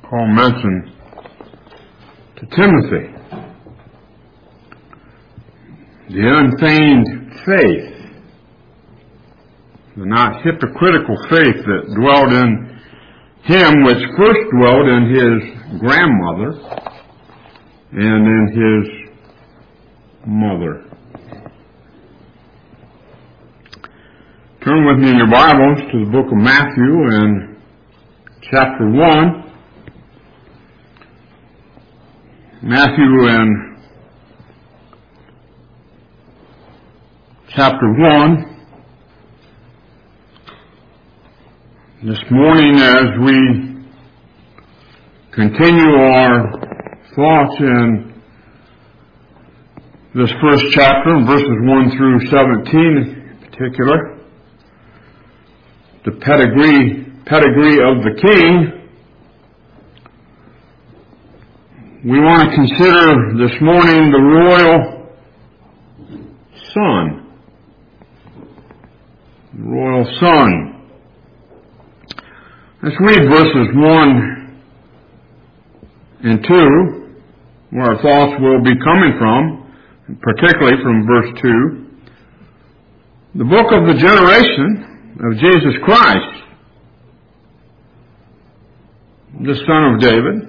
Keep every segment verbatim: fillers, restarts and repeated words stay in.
Paul mentioned to Timothy, the unfeigned faith, the not hypocritical faith that dwelled in him, which first dwelled in his grandmother and in his mother. Turn with me in your Bibles to the book of Matthew and chapter one. Matthew and chapter one. This morning, as we continue our thoughts in this first chapter, verses one through seventeen in particular, the pedigree, pedigree of the king, we want to consider this morning the royal son. The royal son. Let's read verses one and two, where our thoughts will be coming from, particularly from verse two. The book of the generation of Jesus Christ, the son of David,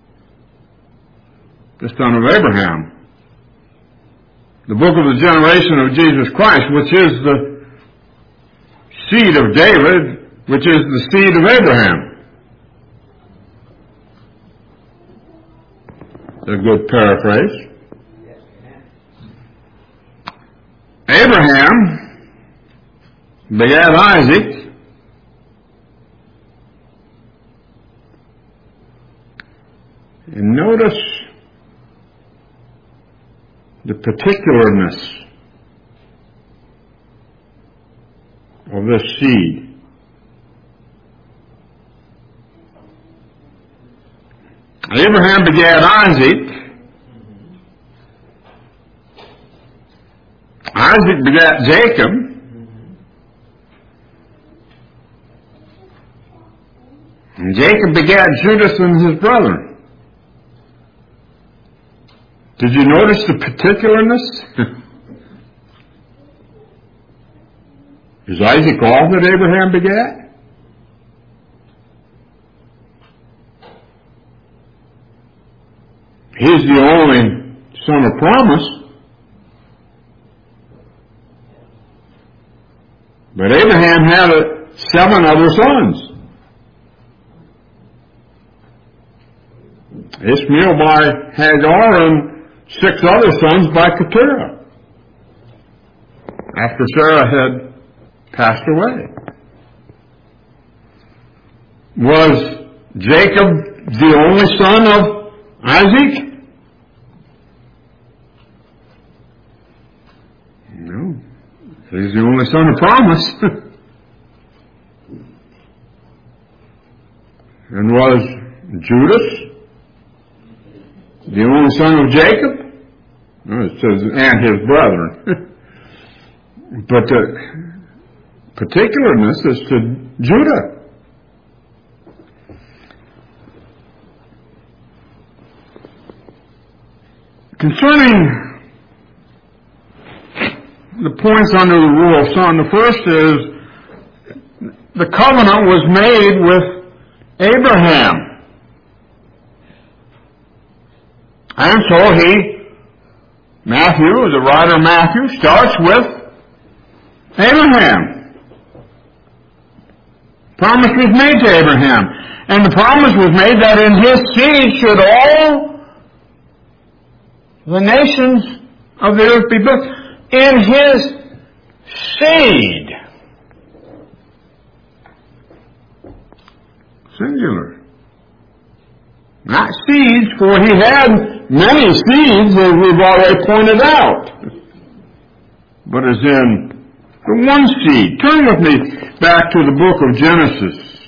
the son of Abraham. The book of the generation of Jesus Christ, which is the seed of David, which is the seed of Abraham. A good paraphrase. Abraham begat Isaac, and notice the particularness of this seed. Abraham begat Isaac. Isaac begat Jacob. And Jacob begat Judas and his brethren. Did you notice the particularness? Is Isaac all that Abraham begat? He's the only son of promise. But Abraham had seven other sons. Ishmael by Hagar and six other sons by Keturah, after Sarah had passed away. Was Jacob the only son of Isaac? No. He's the only son of promise. And was Judas the only son of Jacob? No, it says, and his brethren. But the particularness is to Judah. Concerning the points under the rule of son, the first is the covenant was made with Abraham. And so he, Matthew, the writer Matthew, starts with Abraham. Promise was made to Abraham. And the promise was made that in his seed should all the nations of the earth be blessed. In his seed. Singular. Not seeds, for he had many seeds, as we've already pointed out. But as in the one seed. Turn with me back to the book of Genesis.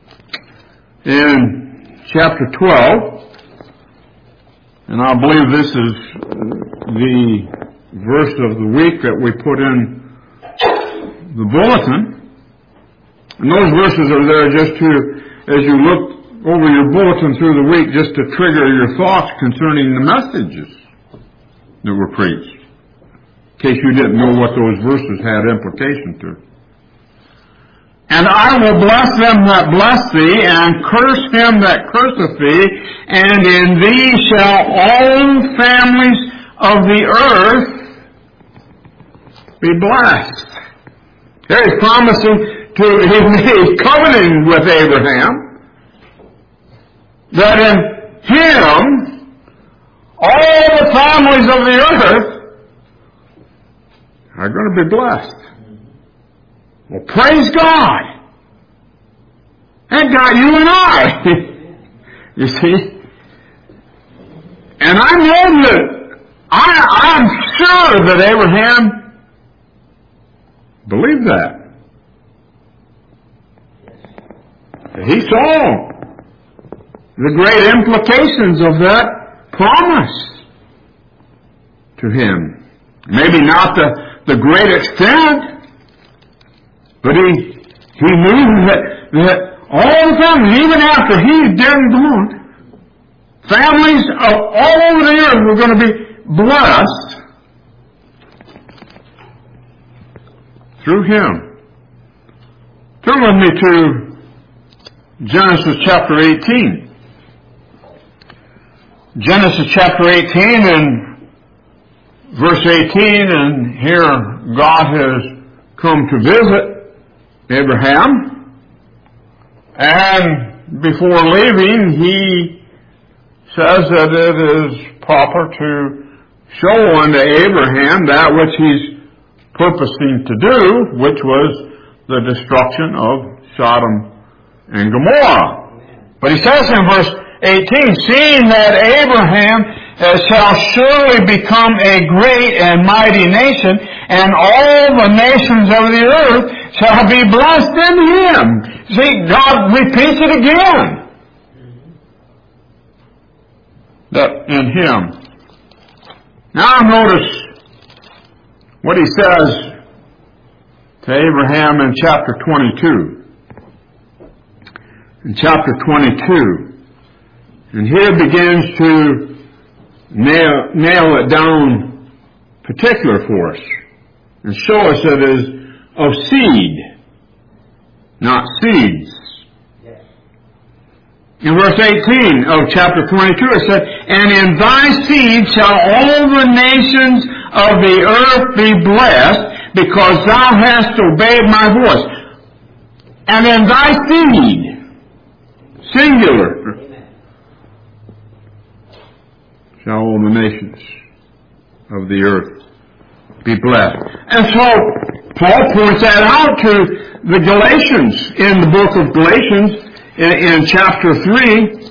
In chapter twelve. And I believe this is the verse of the week that we put in the bulletin. And those verses are there just to, as you look over your bulletin through the week just to trigger your thoughts concerning the messages that were preached, in case you didn't know what those verses had implication to. And I will bless them that bless thee, and curse him that curseth thee, and in thee shall all families of the earth be blessed. There he's promising to, he's covenanting with Abraham, that in him all the families of the earth are going to be blessed. Well, praise God. And God, you and I. You see? And I know that, I, I'm sure that Abraham believed that. He saw the great implications of that promise to him. Maybe not the, the great extent, but he he knew that, that all the families, even after he's dead and gone, families of all over the earth were going to be blessed through him. Turn with me to Genesis chapter eighteen. Genesis chapter eighteen and verse eighteen, and here God has come to visit Abraham, and before leaving he says that it is proper to show unto Abraham that which he's purposing to do, which was the destruction of Sodom and Gomorrah. But he says in verse eighteen, seeing that Abraham shall surely become a great and mighty nation, and all the nations of the earth shall be blessed in him. See, God repeats it again. That in him. Now notice what he says to Abraham in chapter twenty-two. In chapter twenty-two. And here begins to nail, nail it down particular for us and show us that it is of seed, not seeds. Yes. In verse eighteen of chapter twenty-two it said, and in thy seed shall all the nations of the earth be blessed, because thou hast obeyed my voice. And in thy seed, singular, shall all the nations of the earth be blessed. And so, Paul points that out to the Galatians in the book of Galatians in, in chapter three.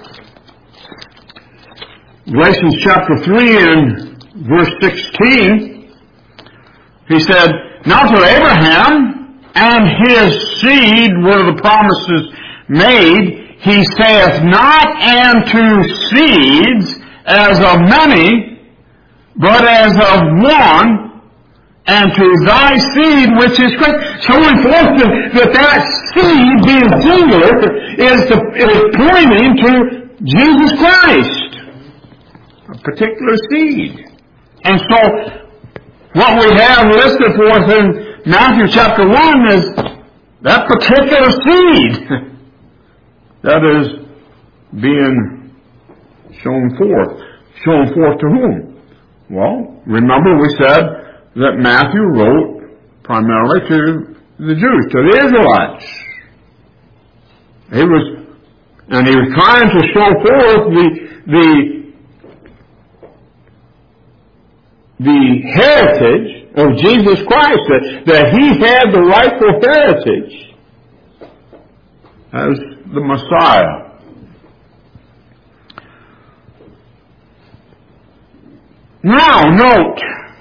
Galatians chapter three and verse sixteen. He said, now to Abraham and his seed were the promises made. He saith not, and to seeds, as of many, but as of one, and to thy seed which is Christ. Showing forth that that seed, being singular, is, the, is pointing to Jesus Christ. A particular seed. And so, what we have listed for us in Matthew chapter one is that particular seed that is being shown forth. Shown forth to whom? Well, remember we said that Matthew wrote primarily to the Jews, to the Israelites. He was, and he was trying to show forth the, the, the heritage of Jesus Christ, that, that he had the rightful heritage as the Messiah. Now, note,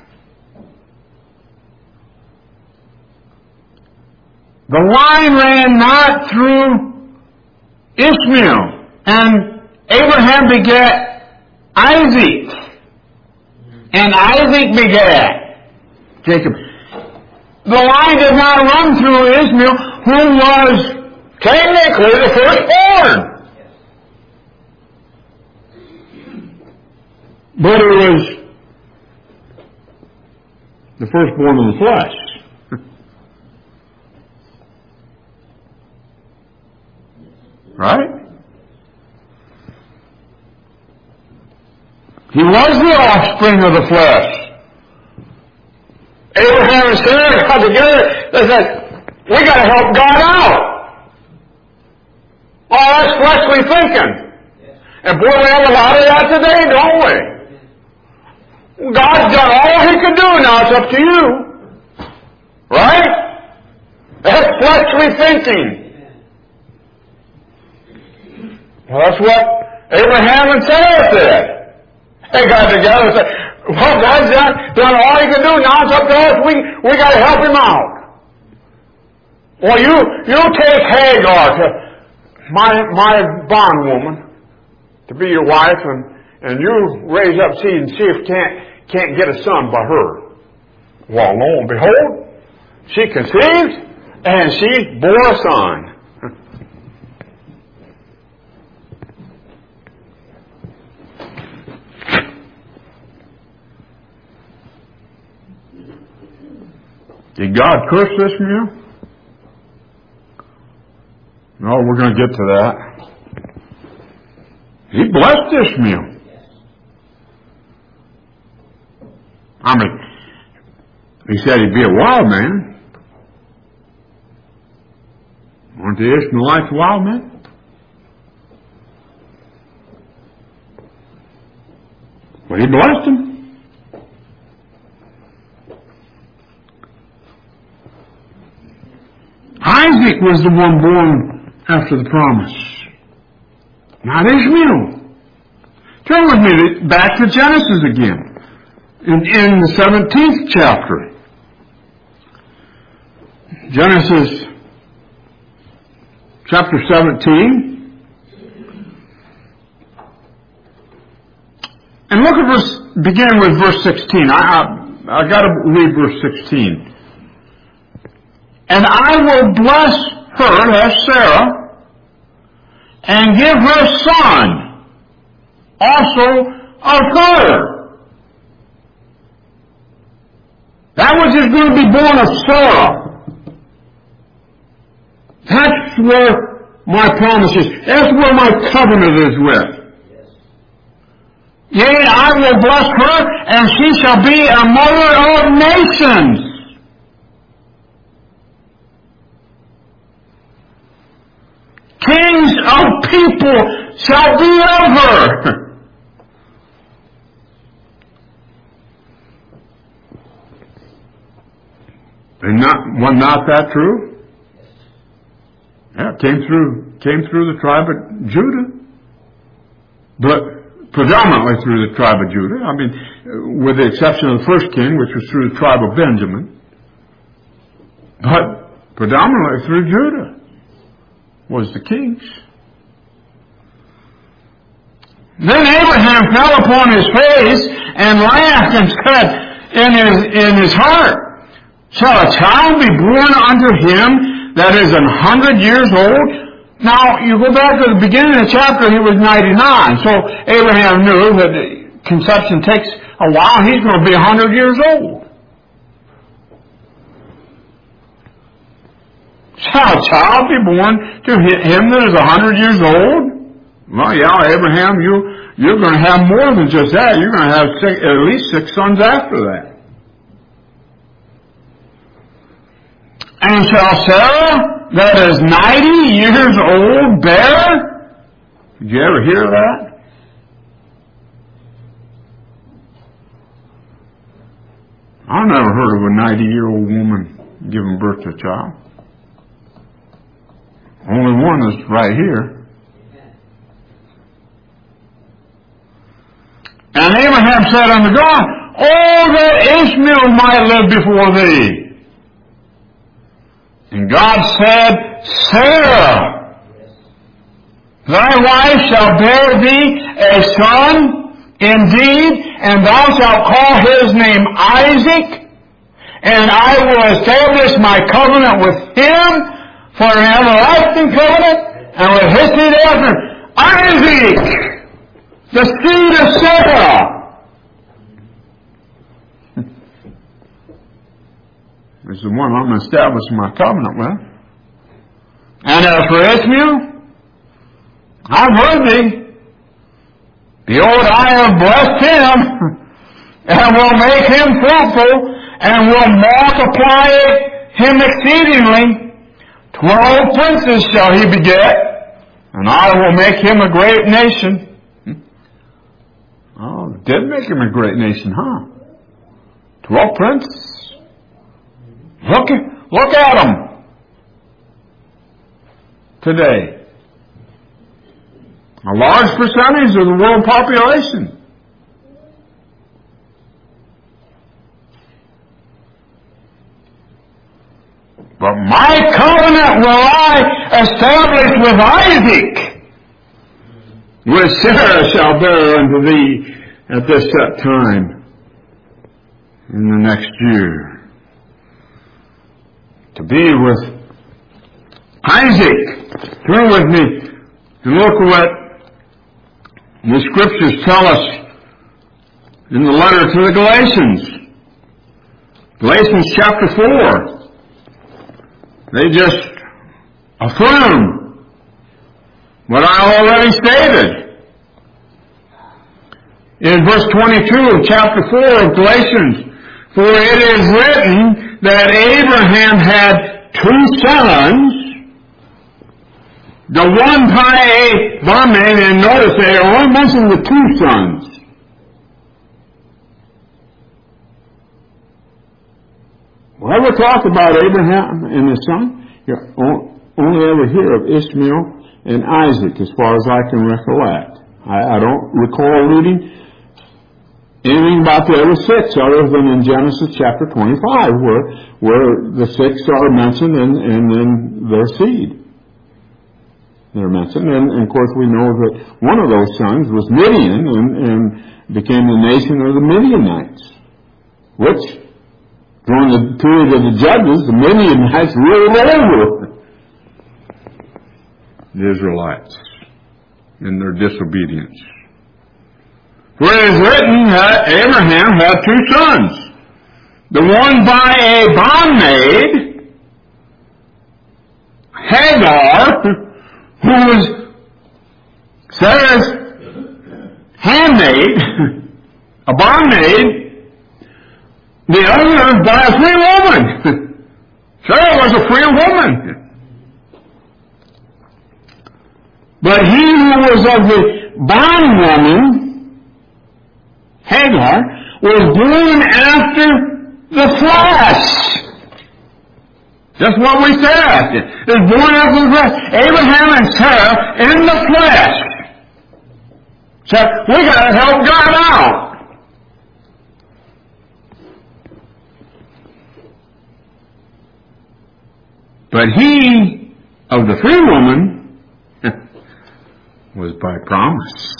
the line ran not through Ishmael, and Abraham begat Isaac, and Isaac begat Jacob. The line did not run through Ishmael, who was technically the firstborn. But it was the firstborn of the flesh. Right? He was the offspring of the flesh. Abraham and Sarah got together. They said, we got to help God out. Oh, that's fleshly thinking. And boy, we have a lot of that today, don't we? God's done all He can do. Now it's up to you. Right? That's fleshly thinking. Well, that's what Abraham and Sarah said. They got together and said, well, God's done, done all He can do. Now it's up to us. We, we got to help Him out. Well, you, you take Hagar, to my, my bondwoman, to be your wife, and, and you raise up seed and see if can't, can't get a son by her. Well, lo and behold, she conceived, and she bore a son. Did God curse this meal? No, we're going to get to that. He blessed this meal. I mean, He said he'd be a wild man. Weren't the Ishmaelites wild men? Well, He blessed them. Isaac was the one born after the promise, not Ishmael. Turn with me back to Genesis again, in, in the seventeenth chapter. Genesis chapter seventeen. And look at verse, begin with verse sixteen. I, I, I got to read verse sixteen. And I will bless her, that's Sarah, and give her a son, also of her. That which is going to be born of Sarah. That's where my promise is. That's where my covenant is with. Yea, I will bless her, and she shall be a mother of nations. Kings of people shall be of her. And not, was not that true? Yeah, it came through, came through the tribe of Judah. But predominantly through the tribe of Judah. I mean, with the exception of the first king, which was through the tribe of Benjamin. But predominantly through Judah was the kings. Then Abraham fell upon his face and laughed and said in his, in his heart, shall a child be born unto him that is an hundred years old? Now, you go back to the beginning of the chapter, he was ninety-nine. So Abraham knew that conception takes a while. He's going to be a hundred years old. Shall a child be born to him that is a hundred years old? Well, yeah, Abraham, you, you're going to have more than just that. You're going to have six, at least six sons after that. And shall Sarah, that is ninety years old, bear? Did you ever hear that? I've never heard of a ninety-year-old woman giving birth to a child. Only one is right here. And Abraham said unto God, oh, that Ishmael might live before thee. And God said, Sarah, thy wife shall bear thee a son indeed, and thou shalt call his name Isaac, and I will establish my covenant with him for an everlasting covenant, and with his seed after, Isaac, the seed of Sarah. is the one I'm establishing my covenant with. And as for Ishmael, I've heard thee. Behold, I have blessed him, and will make him fruitful, and will multiply him exceedingly. Twelve princes shall he beget, and I will make him a great nation. Oh, did make him a great nation, huh? Twelve princes. Look, look at them today. A large percentage of the world population. But my covenant will I establish with Isaac, which Sarah shall bear unto thee at this set time in the next year. To be with Isaac. Turn with me and look what the Scriptures tell us in the letter to the Galatians. Galatians chapter four. They just affirm what I already stated. In verse twenty-two of chapter four of Galatians, for it is written that Abraham had two sons, the one by a bondmaid, and notice they only mention the two sons. Whenever talk about Abraham and his son, you only ever hear of Ishmael and Isaac, as far as I can recollect. I, I don't recall reading anything about the other six other than in Genesis chapter twenty-five, where where the six are mentioned and, and then their seed. They're mentioned, and, and of course we know that one of those sons was Midian and, and became the nation of the Midianites, which during the period of the Judges, the Midianites ruled over the Israelites in their disobedience. For it is written that Abraham had two sons, the one by a bondmaid, Hagar, who was Sarah's handmaid, a bondmaid. The other by a free woman. Sarah was a free woman. But he who was of the bondwoman, Hagar, was born after the flesh. That's what we said. It was born after the flesh. Abraham and Sarah in the flesh. So we got to help God out. But he of the free woman was by promise,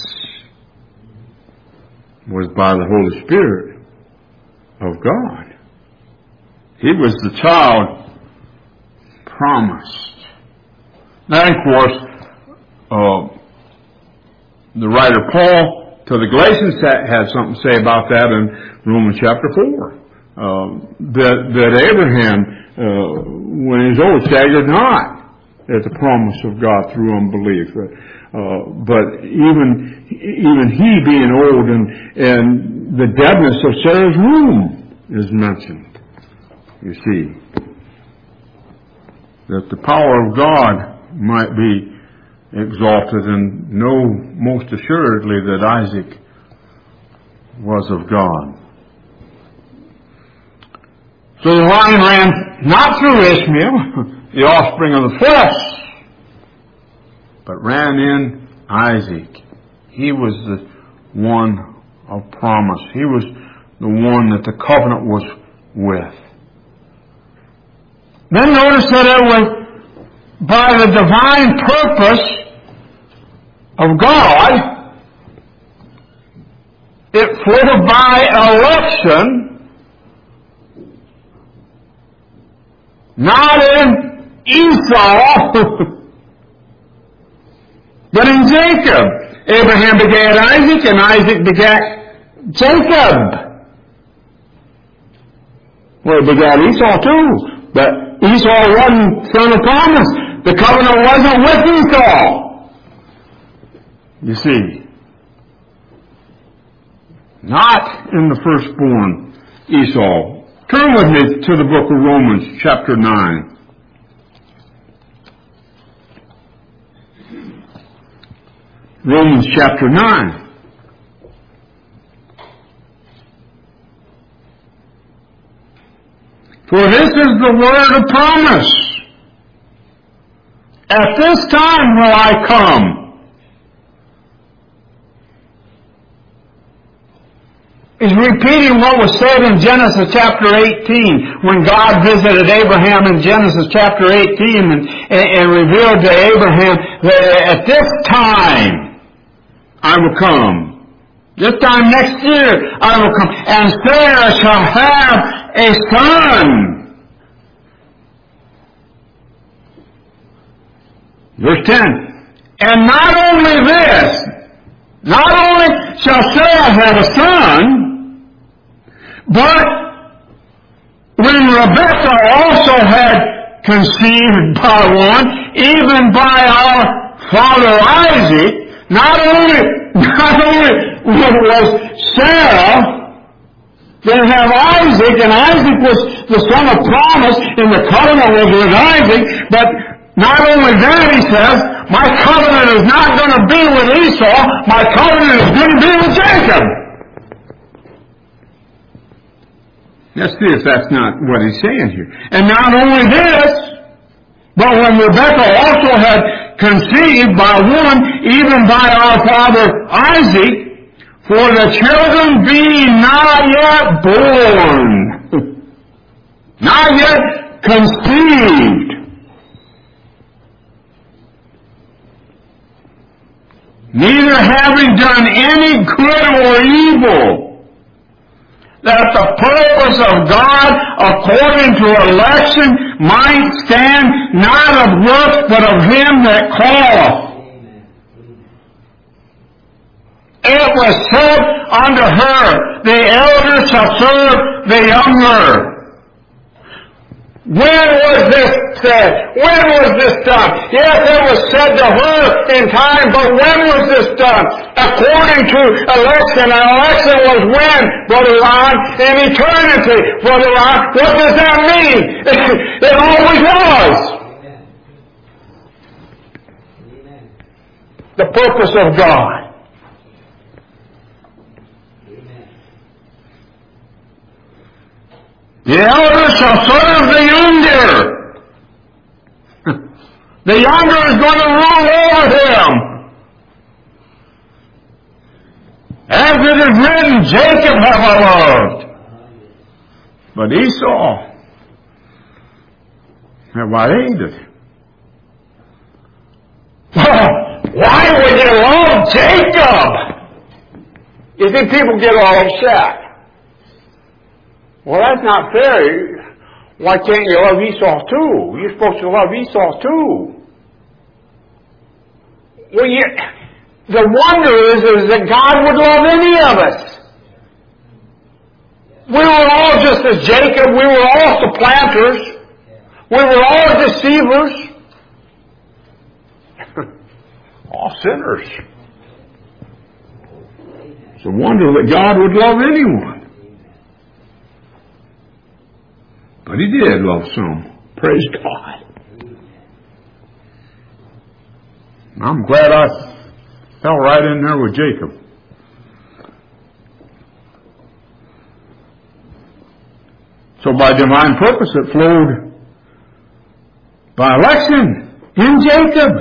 was by the Holy Spirit of God. He was the child promised. Now, of course, uh, the writer Paul to the Galatians had something to say about that in Romans chapter four. Uh, that, that Abraham, uh, when he was old, staggered not at the promise of God through unbelief. Uh, but even even he being old, and, and the deadness of Sarah's womb is mentioned. You see, that the power of God might be exalted, and know most assuredly that Isaac was of God. So the line ran not through Ishmael, the offspring of the flesh, but ran in Isaac. He was the one of promise. He was the one that the covenant was with. Then notice that it was by the divine purpose of God. It flowed by election, not in Esau, but in Jacob. Abraham begat Isaac, and Isaac begat Jacob. Well, he begat Esau too, but Esau wasn't son of promise. The covenant wasn't with Esau. You see, not in the firstborn Esau. Turn with me to the book of Romans, chapter nine. Romans chapter nine. For this is the word of promise. At this time will I come. He's repeating what was said in Genesis chapter eighteen, when God visited Abraham in Genesis chapter eighteen and, and, and revealed to Abraham that at this time I will come. This time next year I will come. And Sarah shall have a son. Verse ten. And not only this, not only shall Sarah have a son, but when Rebekah also had conceived by one, even by our father Isaac, not only, not only was Sarah going to have Isaac, and Isaac was the son of promise, and the covenant was with Isaac, but not only that, he says, my covenant is not going to be with Esau, my covenant is going to be with Jacob. Let's see if that's not what he's saying here. And not only this, but when Rebekah also had conceived by one, even by our father Isaac, for the children being not yet born, not yet conceived, neither having done any good or evil, that the purpose of God according to election might stand, not of works, but of him that calleth. It was said unto her, the elder shall serve the younger. When was this said? When was this done? Yes, it was said to her in time, but when was this done? According to election. And election was when, Brother Ron? In eternity, Brother Ron. What does that mean? It always was. Amen. The purpose of God. The elder shall serve the younger. The younger is going to rule over him. As it is written, Jacob have I loved, but Esau have I hated. Why would you love Jacob? You think people get all upset? Well, that's not fair. Why can't you love Esau too? You're supposed to love Esau too. Well, you, the wonder is, is that God would love any of us. We were all just as Jacob. We were all supplanters. We were all deceivers. All sinners. It's a wonder that God would love anyone. But he did love some. Praise God. I'm glad I fell right in there with Jacob. So by divine purpose it flowed by election in Jacob.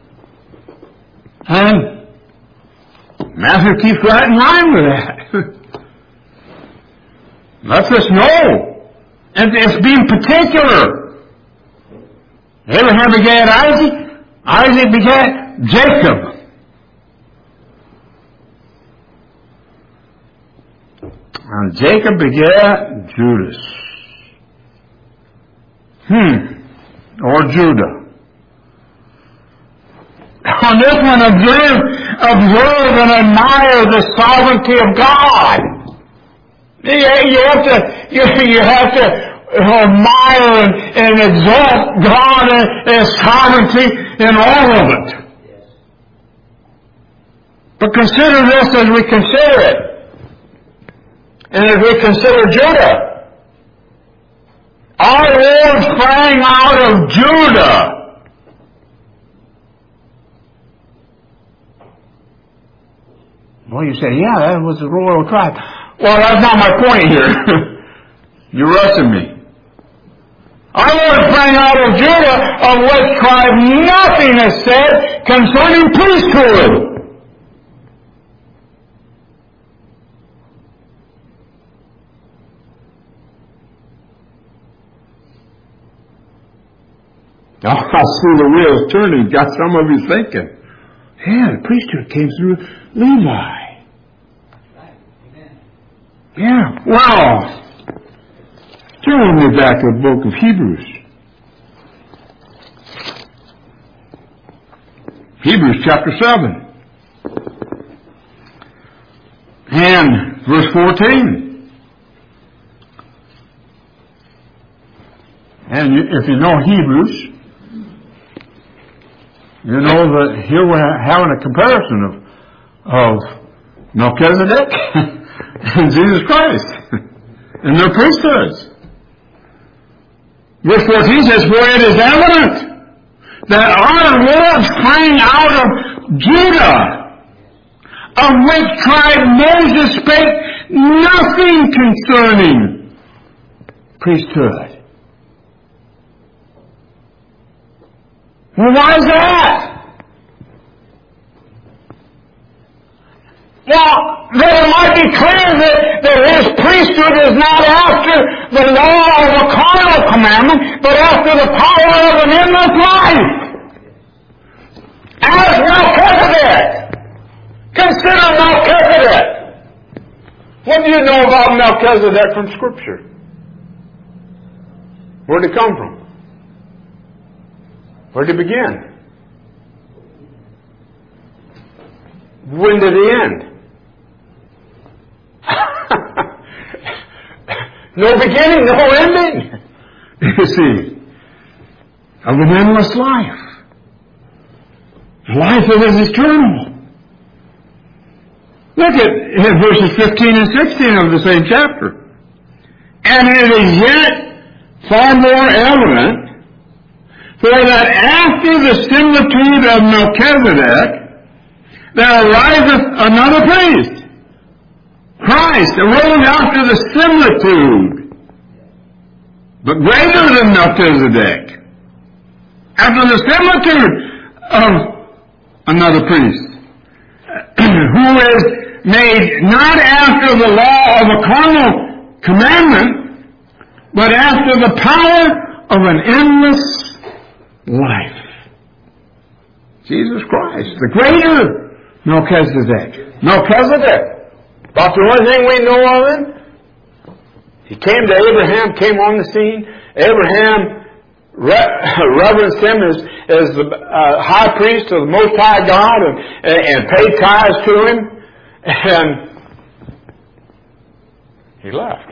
And Matthew keeps right in line with that. Lets us know. And it's being particular. Abraham begat Isaac. Isaac begat Jacob. And Jacob begat Judas. Hmm. Or Judah. On this one, observe, observe and admire the sovereignty of God. You have to, you, you have to admire and, and exalt God and His sovereignty in all of it. But consider this as we consider it. And as we consider Judah. Our Lord sprang out of Judah. Well, you say, yeah, that was the royal tribe. Well, that's not my point here. You're rushing me. Our Lord sprang out of Judah, of which tribe nothing is said concerning priesthood. Oh, I see the wheels turning. Got some of you thinking, yeah, the priesthood came through Levi. Yeah, wow. Turn me back to the book of Hebrews. Hebrews chapter seven. And verse fourteen. And if you know Hebrews, you know that here we're having a comparison of, of Melchizedek and Jesus Christ and their priesthoods. Verse fourteen says, for it is evident that our Lord sprang out of Judah, of which tribe Moses spake nothing concerning priesthood. Well, why is that? Well, that it might be clear that, that his priesthood is not after the law of a carnal commandment, but after the power of an endless life. As Melchizedek. Consider Melchizedek. What do you know about Melchizedek from Scripture? Where did it come from? Where did it begin? When did it end? No beginning, no ending. You see, of an endless life. Life that is eternal. Look at, at verses fifteen and sixteen of the same chapter. And it is yet far more evident, for that after the similitude of Melchizedek, there ariseth another priest. Christ arose after the similitude, but greater than Melchizedek. After the similitude of another priest, who is made not after the law of a carnal commandment, but after the power of an endless life. Jesus Christ, the greater Melchizedek. Melchizedek. About the only thing we know of him. He came to Abraham, came on the scene. Abraham re- reverenced him as, as the uh, high priest of the Most High God and, and paid tithes to him. And he left.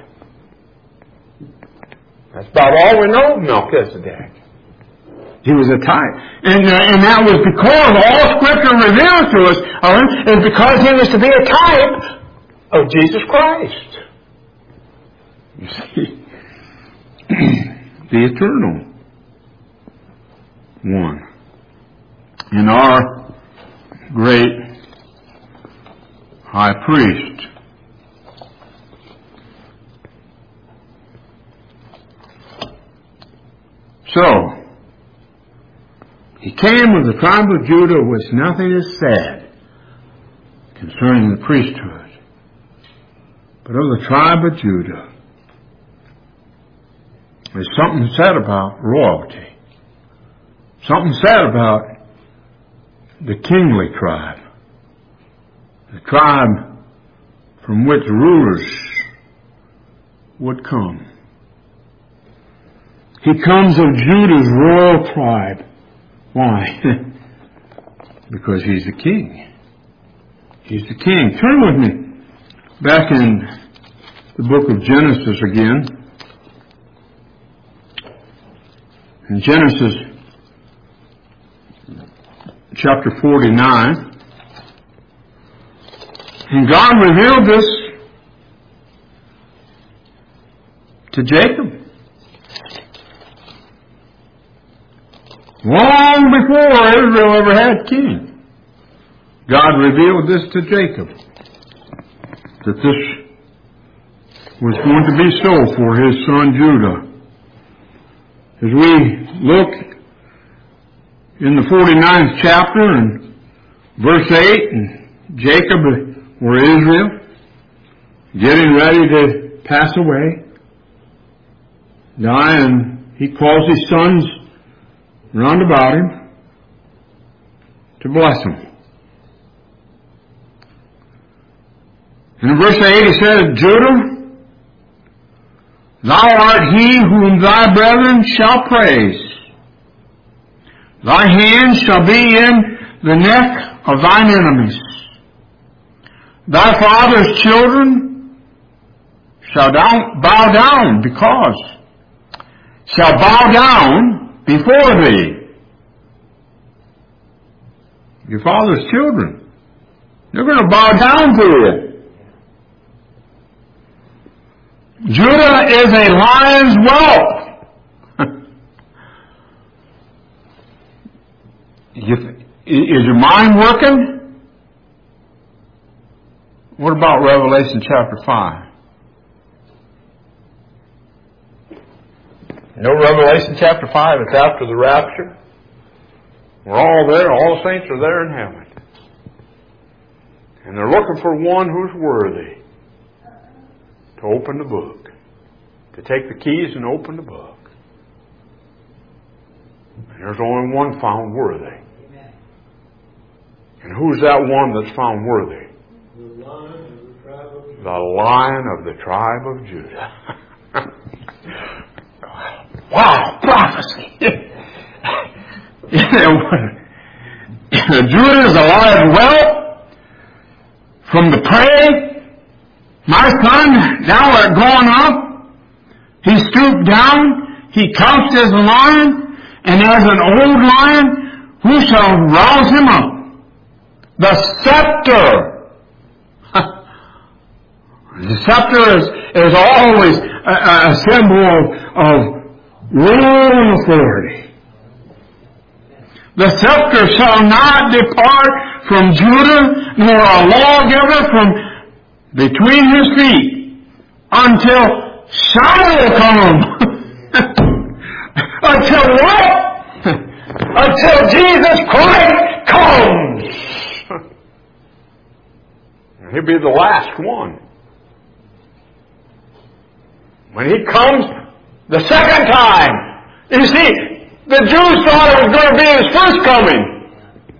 That's about all we know of Melchizedek. He was a type. And, uh, and that was because all Scripture reveals to us uh, is because he was to be a type of Jesus Christ. You see, the eternal one. And our great high priest. So, he came of the tribe of Judah, which nothing is said concerning the priesthood, but of the tribe of Judah. There's something said about royalty. Something said about the kingly tribe. The tribe from which rulers would come. He comes of Judah's royal tribe. Why? Because he's the king. He's the king. Turn with me back in the book of Genesis again. In Genesis chapter forty-nine, and God revealed this to Jacob. Long before Israel ever had king, God revealed this to Jacob, that this was going to be so for his son Judah. As we look in the forty-ninth chapter and verse eight, and Jacob, or Israel, getting ready to pass away, die, and he calls his sons round about him to bless him. And in verse eight he says, Judah, thou art he whom thy brethren shall praise. Thy hand shall be in the neck of thine enemies. Thy father's children shall down, bow down because, shall bow down before thee. Your father's children, they're going to bow down to you. Judah is a lion's whelp. Is your mind working? What about Revelation chapter five? No, Revelation chapter five, it's after the rapture. We're all there, all the saints are there in heaven. And they're looking for one who's worthy to open the book, to take the keys and open the book. And there's only one found worthy. Amen. And who's that one that's found worthy? The Lion of the tribe of Judah. The Lion of the tribe of Judah. Wow, prophecy! Judah is a lion's whelp from the prey. My son, thou art gone up. He stooped down. He couched as a lion. And as an old lion, who shall rouse him up? The scepter. The scepter is, is always a, a symbol of rule and authority. The scepter shall not depart from Judah, nor a lawgiver from between his feet, until Shiloh come. Until what? Until Jesus Christ comes. He'll be the last one. When he comes the second time, you see, the Jews thought it was going to be his first coming.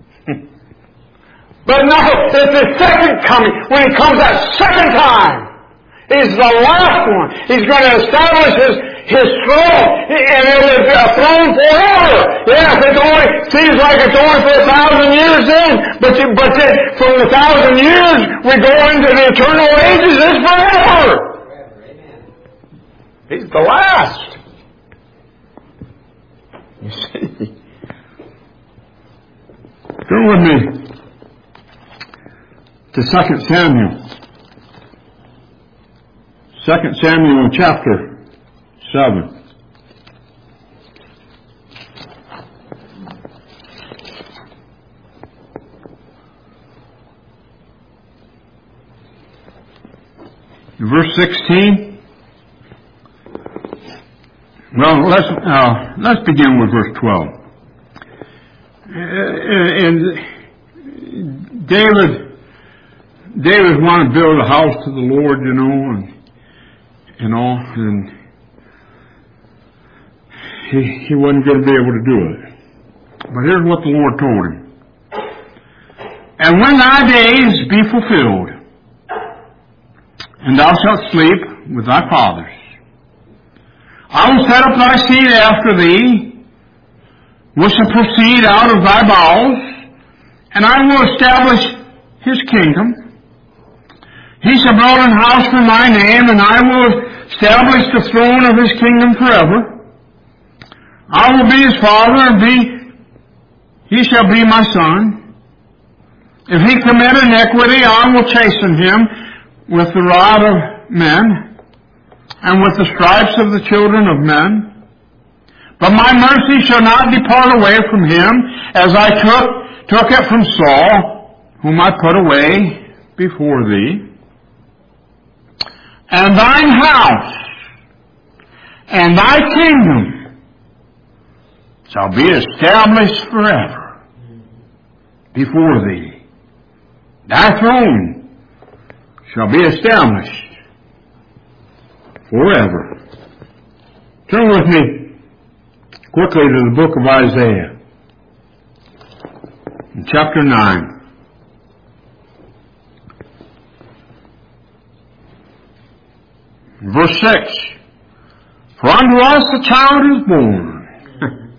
But no, it's the second coming. When he comes that second time, he's the last one. He's going to establish his, his throne. And it is a throne forever. Yes, it only seems like it's only for a thousand years in. But, you, but then from the thousand years, we go into the eternal ages. It's forever. Forever, amen. He's the last. You see? Turn with me to Second Samuel. Second Samuel chapter seven. Verse sixteen. Well, let's uh, let's begin with verse twelve. And David, David wanted to build a house to the Lord, you know, and and all, and he he wasn't going to be able to do it. But here's what the Lord told him: and when thy days be fulfilled, and thou shalt sleep with thy fathers, I will set up thy seed after thee, which shall proceed out of thy bowels, and I will establish his kingdom. He shall build an house for my name, and I will establish the throne of his kingdom forever. I will be his father, and be, he shall be my son. If he commit iniquity, I will chasten him with the rod of men, and with the stripes of the children of men. But my mercy shall not depart away from him, as I took, took it from Saul, whom I put away before thee. And thine house, and thy kingdom, shall be established forever before thee. Thy throne shall be established forever. Turn with me quickly to the book of Isaiah, in chapter nine. Verse six. For unto us a child is born.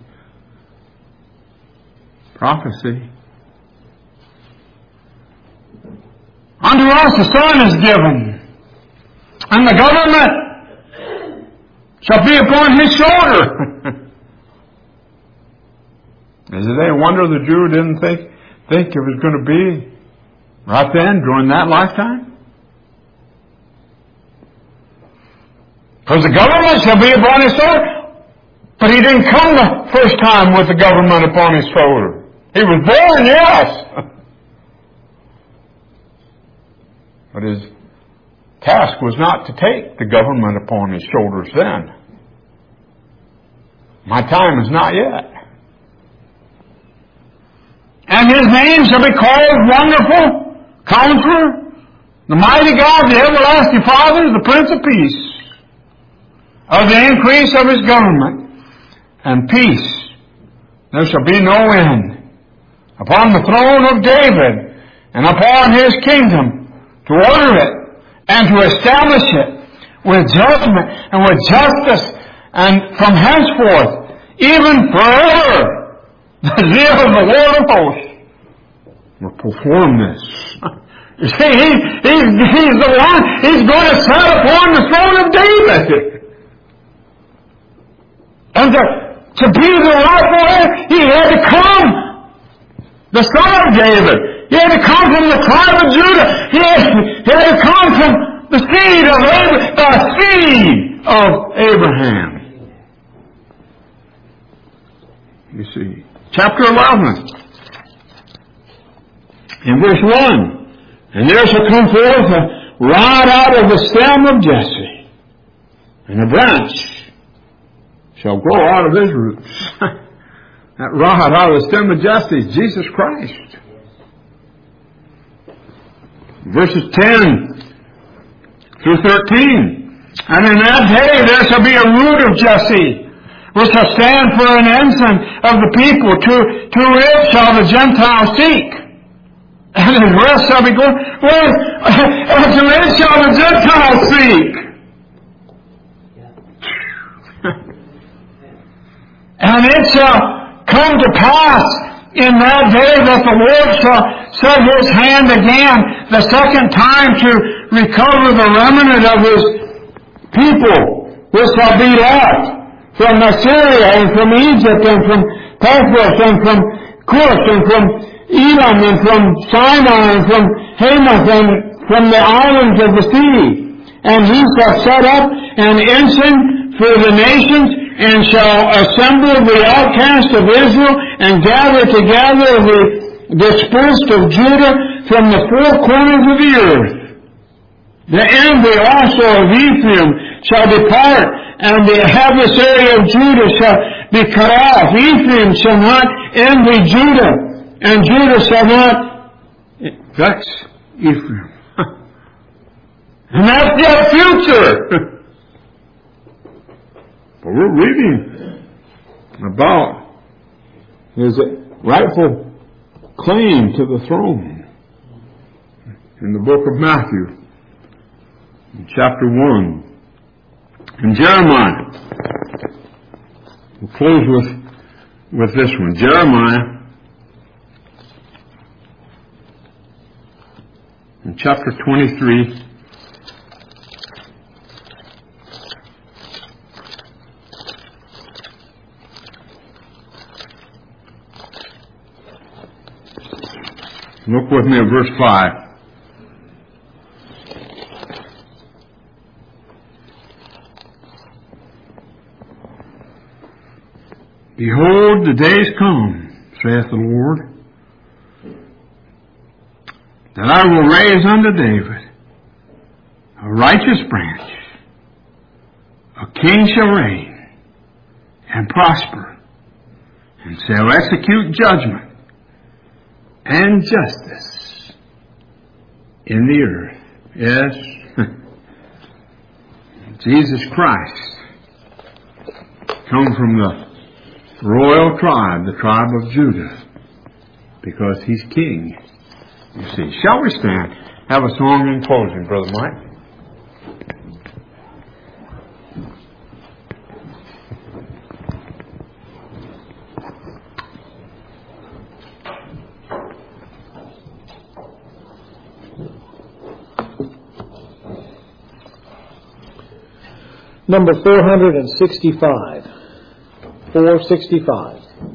Prophecy. Unto us a son is given, and the government shall be upon his shoulder. Is it any wonder the Jew didn't think, think it was going to be right then, during that lifetime? Because the government shall be upon his shoulder. But he didn't come the first time with the government upon his shoulder. He was born, yes. But his task was not to take the government upon his shoulders then. My time is not yet. And his name shall be called Wonderful, Counselor, the Mighty God, the Everlasting Father, the Prince of Peace. Of the increase of his government and peace there shall be no end, upon the throne of David and upon his kingdom, to order it and to establish it with judgment and with justice, and from henceforth even forever the zeal of the Lord of hosts will perform this. You see, he, he's, he's the one, he's going to sit upon the throne of David. And to, to be the rightful heir, he had to come, the son of David. He had to come from the tribe of Judah. He had, he had to come from the seed of Abraham, the seed of Abraham. You see, chapter eleven, in verse one, and there shall come forth a rod out of the stem of Jesse, and a branch shall grow out of his roots. That rod out of the stem of Jesse is Jesus Christ. Verses ten through thirteen. And in that day there shall be a root of Jesse, which shall stand for an ensign of the people. To, to it shall the Gentiles seek. And his rest shall be going. Well, and to it shall the Gentiles seek. And it shall come to pass in that day that the Lord shall set his hand again the second time to recover the remnant of his people, which shall be left from Assyria and from Egypt and from Pathros and from Cush and from Edom and from Sinai and from Hamath and from the islands of the sea. And he shall set up an ensign for the nations, and shall assemble the outcasts of Israel, and gather together the dispersed of Judah from the four corners of the earth. The envy also of Ephraim shall depart, and the adversary of Judah shall be cut off. Ephraim shall not envy Judah, and Judah shall not vex Ephraim. And that's the future. But we're reading about his rightful claim to the throne in the book of Matthew, in chapter one. In Jeremiah, we'll close with, with this one. Jeremiah, in chapter twenty-three, Look with me at verse five. Behold, the days come, saith the Lord, that I will raise unto David a righteous branch. A king shall reign and prosper, and shall execute judgment and justice in the earth. Yes, Jesus Christ come from the royal tribe, the tribe of Judah, because He's king. You see. Shall we stand? Have a song in closing, Brother Mike. Number four hundred sixty-five. four sixty-five.